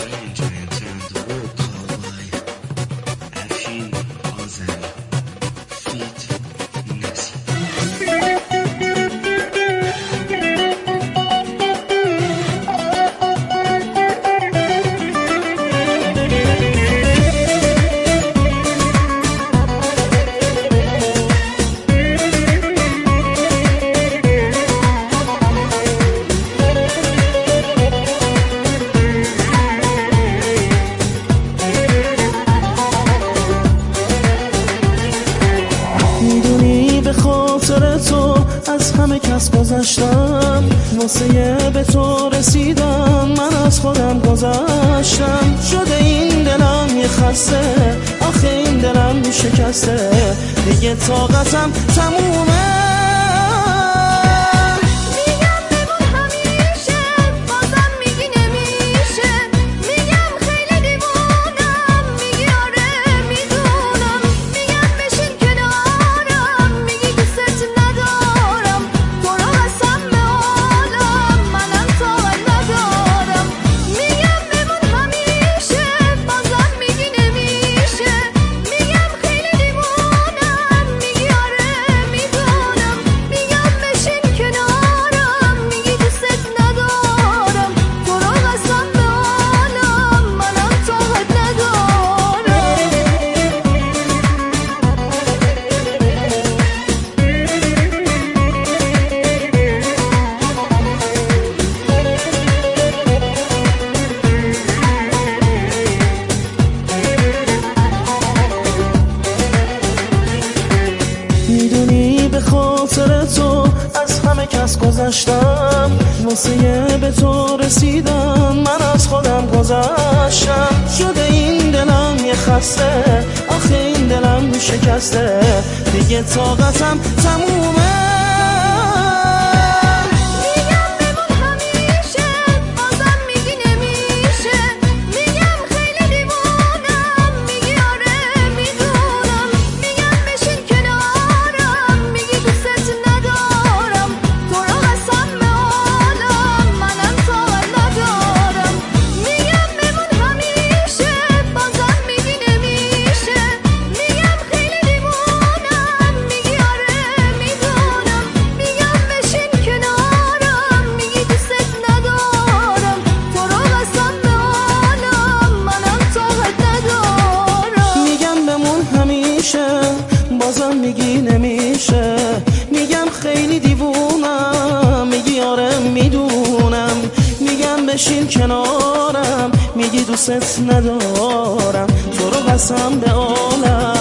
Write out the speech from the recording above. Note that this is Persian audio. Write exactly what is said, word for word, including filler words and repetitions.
میدونی به خاطر تو از همه کس گذشتم، واسه به تو رسیدم من از خودم گذشتم. شده این دلم یه خسته، آخه این دلم شکسته، دیگه طاقتم تمومه. میدونی به خاطر تو از همه کس گذشتم، واسه به تو رسیدم من از خودم گذشتم. شده این دلم یه خسته، آخه این دلم شکسته، دیگه طاقتم تمومه. بازم میگی نمیشه، میگم خیلی دیوونم، میگی آره میدونم، میگم بشین کنارم، میگی دوست ندارم، تو رو قسم به عالم.